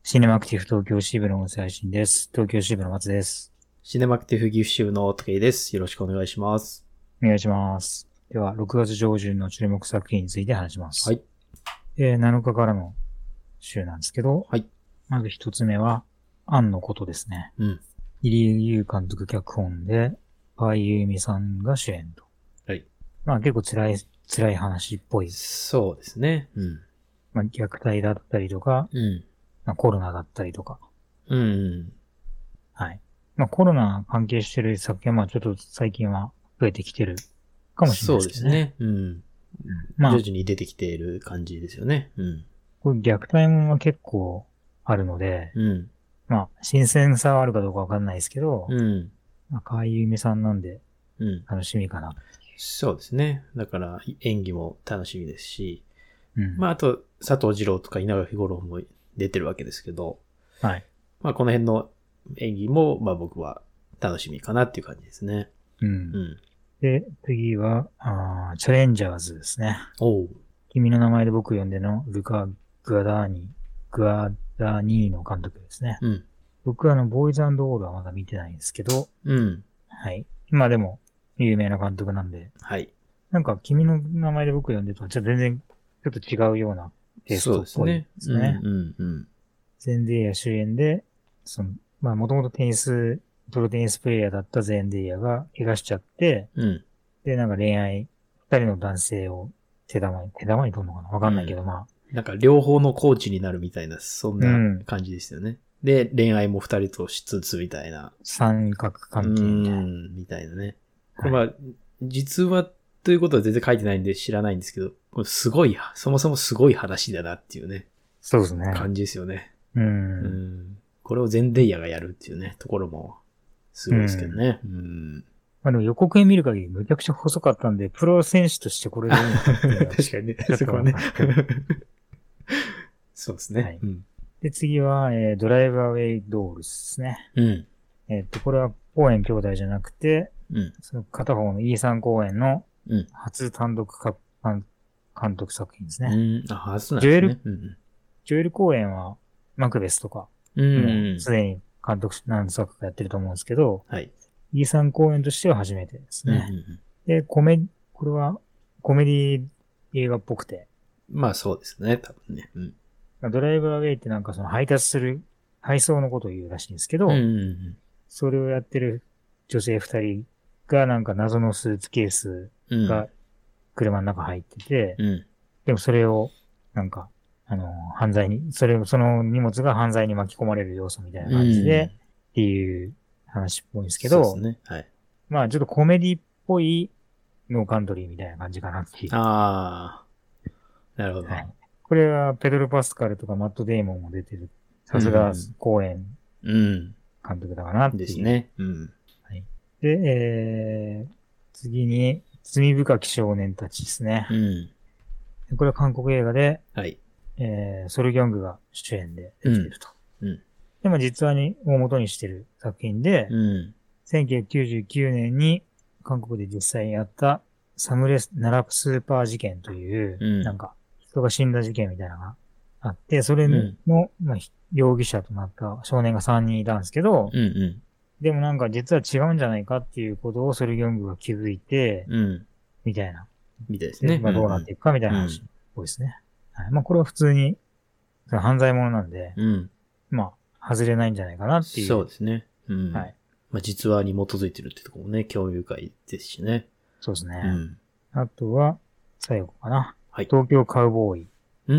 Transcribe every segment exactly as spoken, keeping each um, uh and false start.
シネマクティブ東京支部の音声配信です。東京支部の松です。 シネマクティブ岐阜支部の竹井です。よろしくお願いします。 お願いします。では、ろくがつ上旬の注目作品について話します。 はい。 えー、なのかからの週なんですけど、 はい。 まず一つ目は、アンのことですね。 うん。 入江優監督脚本で、パイユーミさんが主演と。 はい。 まあ結構辛い、辛い話っぽい。 そうですね。うん。 まあ虐待だったりとか、 うん。 まあ、コロナだったりとか。 うん。 はい。まあコロナ関係してる作品はまあちょっと最近は増えてきてるかもしれないそうですけどね。 ですね。うん。 まあ、 徐々に出てきている感じですよね。うん。 これ虐待も結構あるので、 うん。 まあ、新鮮さはあるかどうかわかんないですけど、 うん。 まあ、河合由美さんなんでうん。 楽しみかな。 そうですね。だから演技も楽しみですし、 うん。 まああと佐藤二郎とか稲垣吾郎も出てるわけですけど、 はい。 まあこの辺の演技もまあ僕は楽しみかなっていう感じですね。 うん。 うん。 で、次は、あーチャレンジャーズですね。 おう。 君の名前で僕呼んでのルカ・グアダーニ、グアダニーの監督ですね。 うん。 僕はあの、ボーイズオールはまだ見てないんですけど、 うん。 はい。まあでも、有名な監督なんで、 はい。 なんか君の名前で僕呼んでとは、ちょっと全然、ちょっと違うようなテイスそうトっぽいでですね。 すね。 うん、うん、うん。 ゼンデイヤ主演で、その、まあもともとテニス、プロテニスプレイヤーだったゼンデイヤが怪我しちゃって、 うん。 で、なんか恋愛、二人の男性を手玉に、手玉に取るのかなわかんないけど、 うんまあ。 なんか両方のコーチになるみたいな、そんうなんん。 感じですよね。で、恋愛も二人としつつみたいな。 三角う関係みたいな。 ーん、みたいなね。これはい。 まあ、実話ということは全然書いてないんで知らないんですけど、これすごい、そもそもすごい話だなっていうね、 そうですね。 感じですよね。 う。 うんん。これをゼンデイヤがやるっていうね、ところも、すごいですけどね。うん。 まあでも予告編見る限りむちゃくちゃ細かったんで、プロ選手としてこれでいいのかっていうのは確かにね、 ちょっとそこはねわかんないけど。 そうですね。 はい。 うん。 で、次は、えードライブアウェイドールズですね。 うん。 えっと、これはコーエン兄弟じゃなくて、 うん。 その片方のイーサン・コーエンのうん。 初単独か監監督作品ですうね。 ん。あ、初なんですね。 ジョエル、 うん。 ジョエル・コーエンはマクベスとか、 うもうん。 すでに監督何作かやってると思うんですけど、 はい。 イーサン・コーエンとしては初めてですうん。うね。 ん。 で、コメ、これはコメディ映画っぽくて、 まあそうですね、多分ね。うん。 ドライブアウェイってなんかその配達する配送のことを言うらしいんですけうん。 ど、 うん。 それをやってる女性二人がなんか謎のスーツケースうん。 が車の中入ってて、 うん。 でもそれをなんか、あの、犯罪に、それを、その荷物が犯罪に巻き込まれる要素みたいな感じで、っていう話っぽいんですけど、 そうですね。はい。 まあちょっとコメディっぽいノーカントリーみたいな感じかなっていう。 ああ、なるほど。 はい。これはペドロ・パスカルとかマット・デイモンも出てる。さすがうん公演うん。 監督だかなっていう。 ですね。うん。 はい。で、えー、次に、罪深き少年たちですね。 うん。 これは韓国映画で、 はい。 えー、ソルギョングが主演で出ていると。 うん。 でも実話に大元にしてる作品で、 うん。 せんきゅうひゃくきゅうじゅうきゅうねんに韓国で実際にあったサムレス、ナラスーパー事件という、 うん。 なんか人が死んだ事件みたいなのがあって、それの、 うんまあ、容疑者となった少年がさんにんいたんですけど、 うん。うん。 でもなんか実は違うんじゃないかっていうことをソルギョングが気づいて、 うん。 みたいな。で、 みたいですね。 まあどうなっていくかみたいな話っぽいですね。はい、まあこれは普通に犯罪者なんで、 うん。 まあ外れないんじゃないかなっていう。 そうですね。うん。 はい。 まあ実話に基づいてるってところもね、興味深いですしね。 そうですね。 うん。 あとは、最後かな。 はい。 東京カウボーイ。 うん。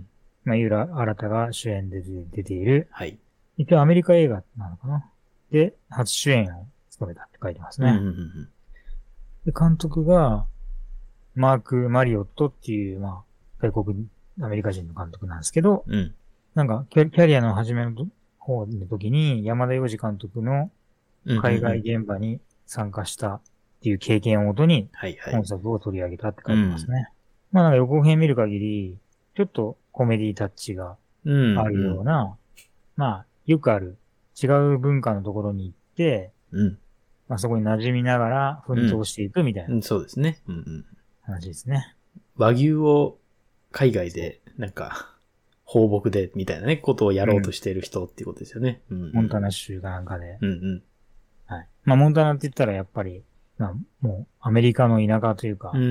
まあ、井浦新が主演で出ている。 はい。 一応アメリカ映画なのかな。で、初主演を務めたって書いてますね。 うんうんうんで、監督が、マーク・マリオットっていう、まあ、外国、アメリカ人の監督なんですけど、 うん。 なんか、キャキャリアの初めの方の時に、山田洋次監督のうん。 海外うん。 現場に参加したっていう経験をもとに、 はいはい。 本作を取り上げたって書いてますね。まあなんか予告編見る限り、ちょっとコメディタッチがうん。 あるような、まあ、よくある違う文化のところに行って、 うん。 まあそこに馴染みながら奮闘していくみたいなうん、そうですね。うんうん。 話ですね。 和牛を海外で、なんか、 放牧で、みたいなね、ことをやろうとしている人っていうことですよね。うんうん、 モンタナ州かなんかで。 うんうん。 はい。まあ、モンタナって言ったらやっぱり、まあ、もう、アメリカの田舎というか、 うん。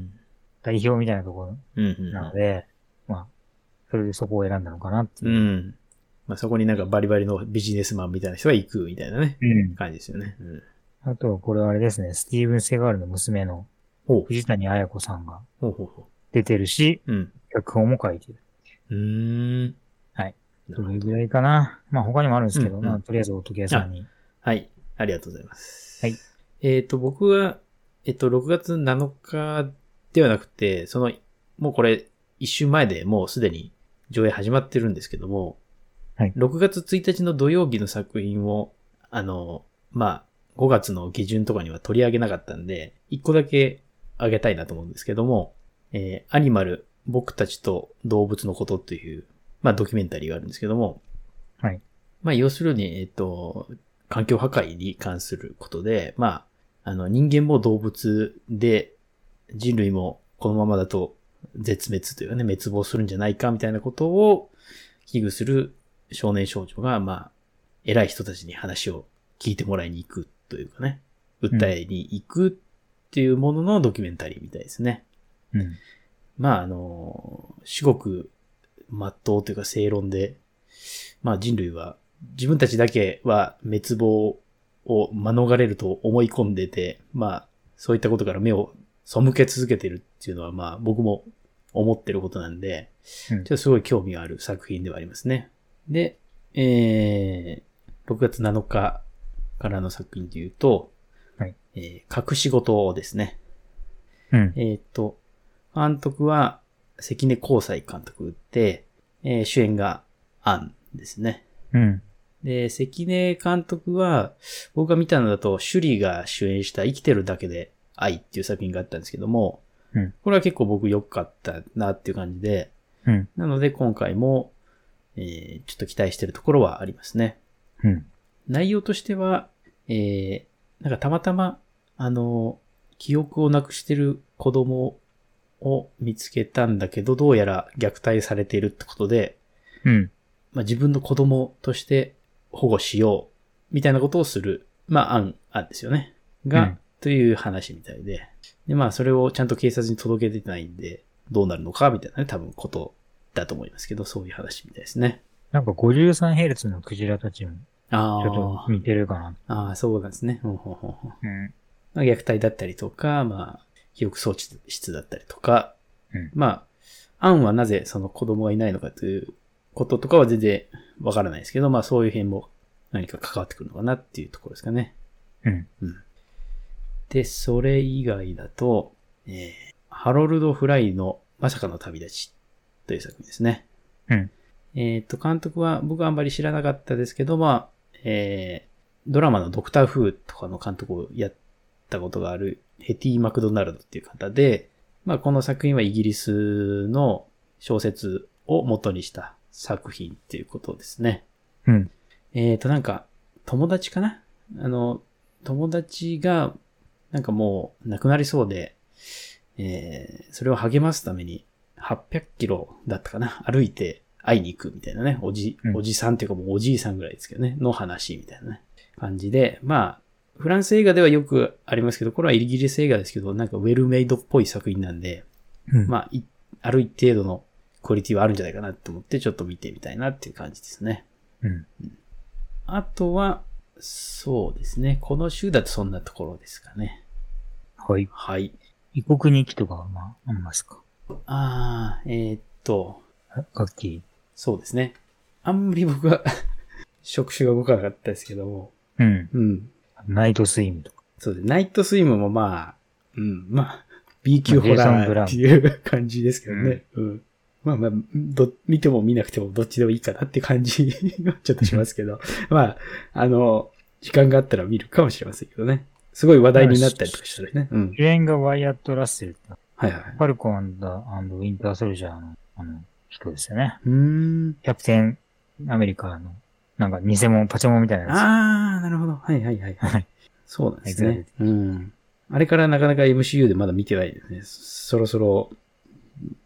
代表みたいなところなので、うんうんうん、まあ、それでそこを選んだのかなっていう。 うん。まあ、そこになんかバリバリのビジネスマンみたいな人が行くみたいなね、うん、感じですよね。うん、 あと、これはあれですね、スティーブン・セガールの娘の藤谷綾子さんが出てるし、 うん、 脚本も書いてる。 うーん。 はい。どれぐらいかな。まあ他にもあるんですけど、うんうん、まあとりあえずおとけさんに。 はい。ありがとうございます。 はい。 えっと、僕は、えっと、ろくがつなのかではなくて、その、もうこれ、一週前でもうすでに上映始まってるんですけども、 はい。 ろくがつついたちの土曜日の作品を、あの、まあ、ごがつの下旬とかには取り上げなかったんで、一個だけあげたいなと思うんですけども、えー、アニマル、僕たちと動物のことっていう、まあ、ドキュメンタリーがあるんですけども、 はい。 まあ、要するに、えっと、環境破壊に関することで、まあ、あの、人間も動物で、人類もこのままだと絶滅というかね、滅亡するんじゃないかみたいなことを危惧する少年少女が、まあ、偉い人たちに話を聞いてもらいに行くというかね、訴えに行くっていうもののドキュメンタリーみたいですね。 うん。 まあ、あの、至極、真っ当というか正論で、まあ人類は自分たちだけは滅亡を免れると思い込んでて、まあそういったことから目を背け続けてるっていうのはまあ僕も思ってることなんで、うん、ちょっとすごい興味がある作品ではありますね。で、えー、ろくがつなのかからの作品で言うと、 はい、 えー、隠し事ですね。 うん、 えっと、監督は関根光斎監督で、えー、主演がアンですね。 うん。 で、関根監督は、僕が見たのだと、シュリーが主演した生きてるだけで愛っていう作品があったんですけども、 うん、 これは結構僕良かったなっていう感じで、 うん、 なので今回も、えー、ちょっと期待してるところはありますね。 うん、 内容としては、えー、なんかたまたま、あの、記憶をなくしてる子供を見つけたんだけど、どうやら虐待されているってことで、 うん。 まあ、自分の子供として保護しよう、みたいなことをする、まあ、案、案ですよね。が、うん、という話みたいで。で、まあ、それをちゃんと警察に届けてないんで、どうなるのか、みたいなね、多分ことだと思いますけど、そういう話みたいですね。 なんか ごじゅうさんヘルツ のクジラたちも、ちょっと似てるかな。 ああ、そうなんですね。ほうほうほうほう。 うん。 まあ、虐待だったりとか、まあ、記憶装置質だったりとか、 うん、 まあ、案はなぜその子供がいないのかということとかは全然わからないですけど、まあそういう辺も何か関わってくるのかなっていうところですかね。 うん。 うん、で、それ以外だと、えー、ハロルド・フライのまさかの旅立ちという作品ですね。 うん。 えっと、監督は僕はあんまり知らなかったですけど、まあ、えー、ドラマのドクター・フーとかの監督をやったことがあるヘティ・マクドナルドっていう方で、まあこの作品はイギリスの小説を元にした作品っていうことですね。 うん。 えっと、なんか、友達かなあの、友達が、なんかもう亡くなりそうで、えー、それを励ますためにはっぴゃくキロだったかな歩いて会いに行くみたいなね。おじ、おじさんっていうかもうおじいさんぐらいですけどね。の話みたいなね。感じで、まあ、フランス映画ではよくありますけど、これはイギリス映画ですけど、なんかウェルメイドっぽい作品なんで、 うん、 まあ、ある一程度のクオリティはあるんじゃないかなと思ってちょっと見てみたいなっていう感じですね。 うん。 うん、あとは、そうですね。この週だとそんなところですかね。 はい。 はい。 異国日記とかはまあ、ありますか？ あー、えー、っと。 楽器。 そうですね。あんまり僕は、触手が動かなかったですけども。 うん。 うん。 ナイトスイムとか。 そうです。ナイトスイムもまあ、うん、まあ、B 級ホラーっていう感じですけどね。うん。うん、まあまあ、ど、見ても見なくてもどっちでもいいかなって感じがちょっとしますけど。まあ、あの、時間があったら見るかもしれませんけどね。すごい話題になったりとかしたらね。うん。 主演がワイアット・ラッセル。 はいはい。 ファルコン&ウィンター・ソルジャーの、あの、人ですよね。 うーん。 キャプテンアメリカの、なんか偽物、パチモンみたいなやつ。 あー、なるほど。はいはいはい。はい。そうなんですね。うん。あれからなかなか エムシーユー でまだ見てないですね。そろそろ、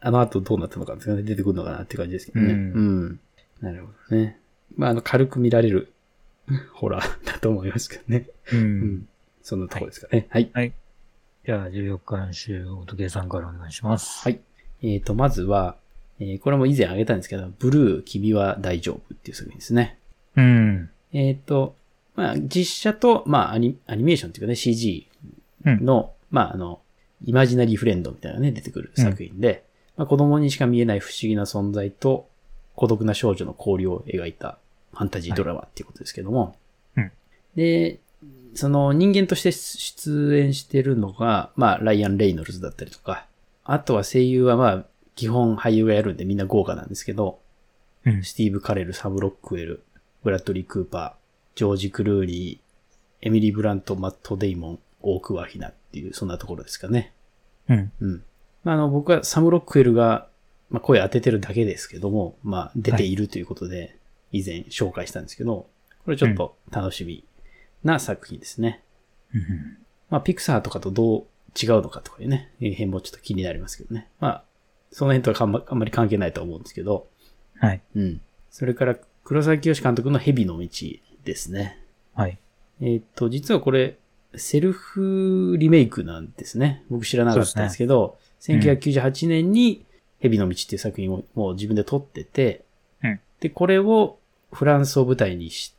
あの後どうなったのかっていうのが出てくるのかなって感じですけどね。 うん。 うん。なるほどね。まあ、あの、軽く見られるホラーだと思いますけどね。 うん。 うん。そんなところですかね。はい。 はい。じゃあ、じゅうよっかの週、おとけさんからお願いします。 はい。えっと、まずは、えー、これも以前挙げたんですけど、ブルー、君は大丈夫っていう作品ですね。 うん。 えっと、まあ、実写と、まあアニ、アニメーションっていうかね、シージー の、うん、まあ、あの、イマジナリーフレンドみたいなね、出てくる作品で、うん、まあ、子供にしか見えない不思議な存在と、孤独な少女の交流を描いたファンタジードラマっていうことですけども、 はい、うん、 で、その人間として出演してるのが、まあ、ライアン・レイノルズだったりとか、あとは声優はまあ、基本俳優がやるんでみんな豪華なんですけど、 うん、 スティーブ・カレル、サム・ロックウェル、ブラッドリー・クーパー、ジョージ・クルーニー、エミリー・ブラント、マット・デイモン、オーク・ワヒナっていう、そんなところですかね。 うん。 うん。まあ、あの、僕はサム・ロックウェルが、まあ、声当ててるだけですけども、まあ、出ているということで、以前紹介したんですけど、これちょっと楽しみな作品ですね。 うん、 まあ、ピクサーとかとどう違うのかとかいうね、辺もちょっと気になりますけどね。まあ、その辺とはあんまり関係ないと思うんですけど、 はい。 うん。それから、黒沢清監督の蛇の道ですね。 はい。 えっと、実はこれ、セルフリメイクなんですね。僕知らなかったんですけど、ね、せんきゅうひゃくきゅうじゅうはちねんに蛇の道っていう作品をもう自分で撮ってて、 うん、 で、これをフランスを舞台にした、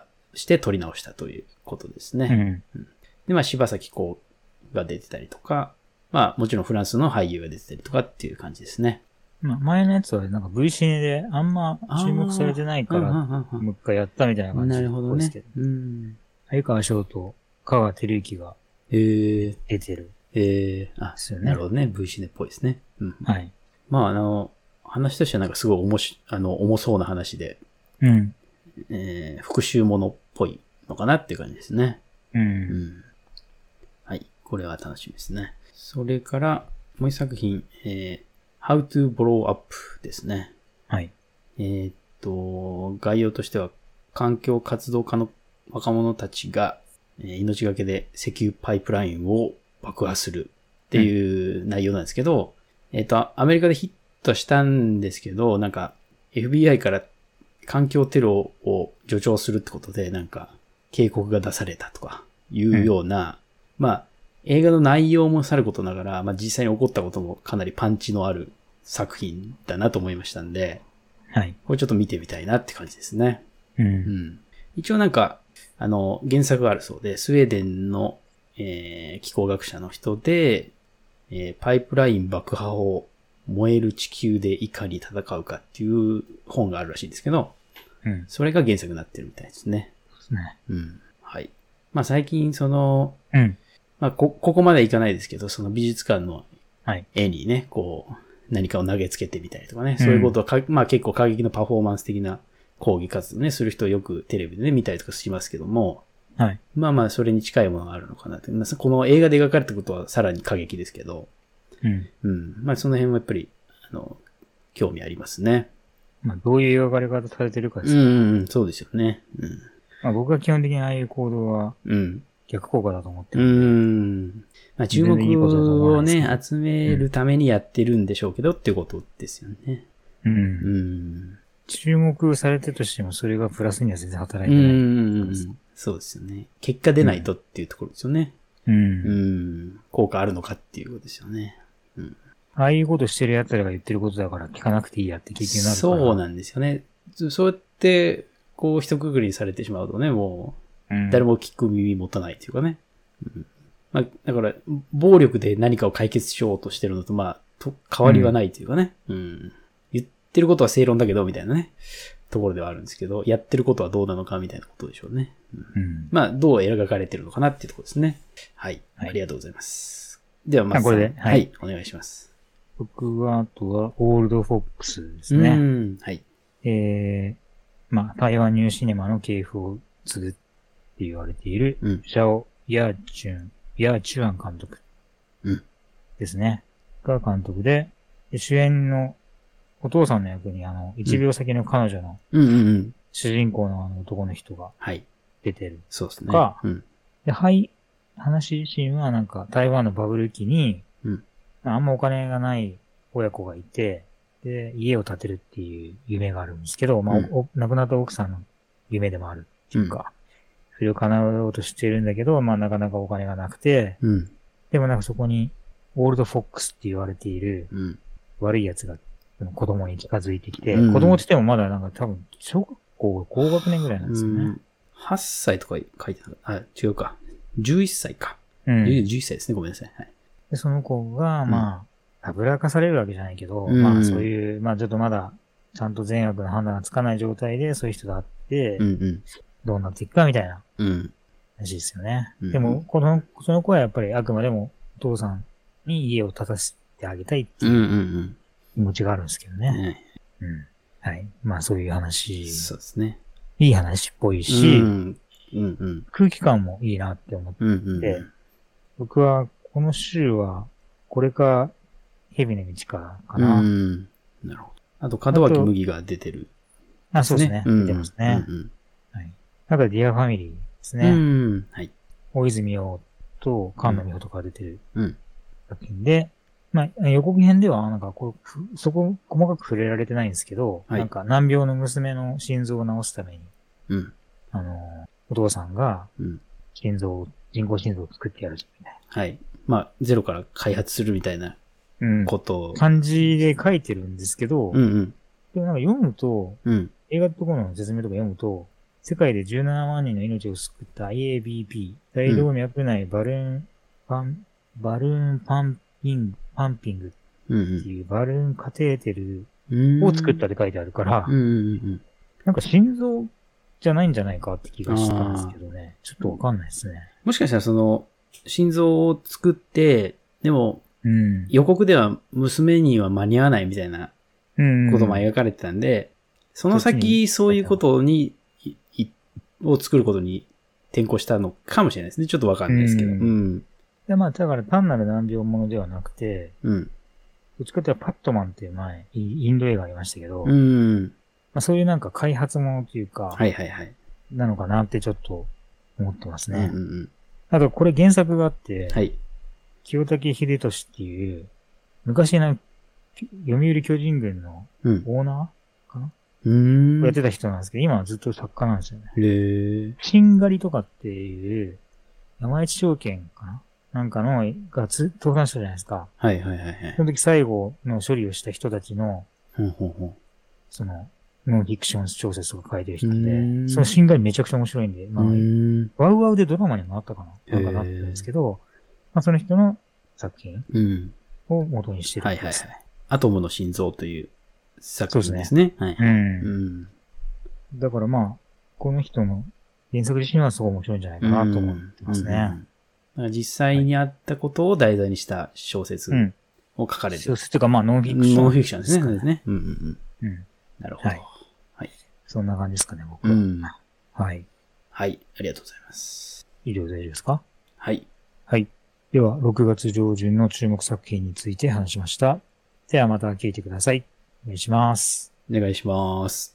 して撮り直したということですね。うん、で、まあ、柴咲コウが出てたりとか、まあ、もちろんフランスの俳優が出てたりとかっていう感じですね。 まあ、前のやつはなんか V シネであんま注目されてないから、もう一回やったみたいな感じですけど。 なるほどね。うん。 相川翔と香川照之が出てる。 えー、えー、あ、ね、なるほどね。V シネっぽいですね。うん。 はい。 まあ、あの、話としてはなんかすごい重し、あの、重そうな話で、 うん。 えー、復讐ものっぽいのかなっていう感じですね。 うん。うん、はい。これは楽しみですね。それから、もう一作品、えー、How to Blow Up ですね。 はい。 えー、っと、概要としては、環境活動家の若者たちが、えー、命がけで石油パイプラインを爆破するっていう内容なんですけど、うん、えー、っと、アメリカでヒットしたんですけど、なんか、エフビーアイ から環境テロを助長するってことで、なんか、警告が出されたとかいうような、うん、まあ、映画の内容もさることながら、まあ実際に起こったこともかなりパンチのある作品だなと思いましたんで、 はい。 これちょっと見てみたいなって感じですね。 うん。 うん、一応なんか、あの、原作があるそうで、スウェーデンの、えー、気候学者の人で、えー、パイプライン爆破を燃える地球でいかに戦うかっていう本があるらしいんですけど、 うん、 それが原作になってるみたいですね。 そうですね。 うん。はい。まあ最近その、 うん。 まあこ、ここまではいかないですけど、その美術館のはい。 絵にね、こう、何かを投げつけてみたりとかね、そういうことをか、うん、まあ結構過激なパフォーマンス的な講義活動ね、する人をよくテレビでね、見たりとかしますけども、 はい。 まあまあそれに近いものがあるのかなって。まあ、この映画で描かれたことはさらに過激ですけど、 うん。 うん。まあその辺はやっぱり、あの、興味ありますね。 まあどういう描かれ方されてるかですね。うん、うん、そうですよね。うん。 まあ僕は基本的にああいう行動は、 うん。 逆効果だと思ってる。 うん。まあ注目をね、集めるためにやってるんでしょうけど、うん、っていうことですよね。 うん。 うん。 注目されてとしても、それがプラスには全然働いてない。うん。 そうですよね。結果出ないとっていうところですよね。 うん。 うん。効果あるのかっていうことですよね。うん。 ああいうことしてる奴らが言ってることだから聞かなくていいやって結局なるから。 そうなんですよね。そうやって、こう一括りにされてしまうとね、もう、誰も聞く耳持たないっていうかね。うん、まあ、だから、暴力で何かを解決しようとしてるのと、まあ、と変わりはないというかね。うん。うん、言ってることは正論だけど、みたいなね。ところではあるんですけど、やってることはどうなのか、みたいなことでしょうね。うん。うん、まあ、どう描かれてるのかなっていうところですね。はい。はい、ありがとうございます。では、まず、これで、はい、はい。お願いします。 僕は、あとは、オールドフォックスですね。 うん。はい。 えー、まあ、台湾ニューシネマの系譜を継ぐって言われている、うん、シャオ・ヤーチュン、ヤーチュアン監督。ですね。が監督で、主演のお父さんの役に、あの、一秒先の彼女の、主人公のあの男の人が、出てる。 そうですね。 うん、で、はい、話自身はなんか、台湾のバブル期に、うん、あんまお金がない親子がいて、で、家を建てるっていう夢があるんですけど、まあ、 うんお亡くなった奥さんの夢でもあるっていうか、うん、それを叶えようとしているんだけど、まあ、なかなかお金がなくて、 うん、 でもなんかそこに、オールドフォックスって言われている、悪い奴が子供に近づいてきて、うん、子供って言ってもまだなんか多分、小学校高学年ぐらいなんですよね。うん、 はっさいとか書いてある。あ、違うか。じゅういっさいか。うん。じゅういっさいですね。ごめんなさい。はい。 で、その子が、まあ、たぶらかされるわけじゃないけど、うん、まあそういう、まあちょっとまだ、ちゃんと善悪の判断がつかない状態で、そういう人があって、うんうん、どうなっていくかみたいな、話ですよね。うん、でも、この、その子はやっぱりあくまでも、お父さんに家を建たせてあげたいっていう気持ちがあるんですけどね。うんうんうん、はい。まあそういう話。 そうですね。 いい話っぽいし、 うんうんうん、 空気感もいいなって思って、うんうんうん、僕はこの週はこれか蛇の道かかな。うん、 なるほど。あと門脇麦が出てる、ね。 あ、そうですね。出てますね。うんうん、はい。あとはディアファミリーですね。うん、はい。大泉洋と菅野美穂とか出てる作品で、うん、まあ予告編ではなんかこうそこ細かく触れられてないんですけど、はい、なんか難病の娘の心臓を治すために、うん、あのお父さんが心臓を、人工心臓を作ってやるみたいな。 はい。まあゼロから開発するみたいなことを、 うん、漢字で書いてるんですけど、うんうん、でもなんか読むと、うん、映画とこの説明とか読むと、世界でじゅうななまんにんの命を救った アイエービーピー、大動脈内バルーン、パン、バルーンパンピング、パンピングっていうバルーンカテーテルを作ったって書いてあるから、うんうんうん、なんか心臓じゃないんじゃないかって気がしたんですけどね。ちょっとわかんないですね。 もしかしたらその、心臓を作って、でも、うん、予告では娘には間に合わないみたいなことも描かれてたんで、うん、その先そういうことに、を作ることに転向したのかもしれないですね。ちょっとわかんないですけど。うん。うん、 でまあ、だから単なる難病ものではなくて、うん、どっちかというとパットマンっていう前、インド映画ありましたけど、うん、まあ、そういうなんか開発ものというか、はいはいはい。なのかなってちょっと思ってますね。うんうんうん、あとこれ原作があって、はい、清武秀俊っていう、昔の読売巨人軍のオーナーかな、うん、やってた人なんですけど、今はずっと作家なんですよね。へー。しんがりとかっていう、山一証券かななんかのがつ倒産したじゃないですか。はいはいはいはい。その時最後の処理をした人たちの、ほうほうほうその、ノンフィクション小説とか書いてる人で、そのしんがりめちゃくちゃ面白いんで、まあ、ワウワウでドラマにもなったかななんかなってるんですけど、まあその人の作品を元にしてるんです、うん。はいはいはい。 アトムの心臓という作品ですね。そうですね。はい、うんうん。だからまあ、この人の原作自身はすごい面白いんじゃないかなと思ってますね。うんうんうん、実際にあったことを題材にした小説を書かれる。 小説というかまあノンフィクション、 ノンフィクションですね。そうですね。うんうんうん。うん、なるほど。はい。 はい。そんな感じですかね、僕は。うん、はい。 はい。ありがとうございます。 以上で大丈夫ですか？ はい。 はい。では、ろくがつ上旬の注目作品について話しました。ではまた聞いてください。お願いします。 お願いします。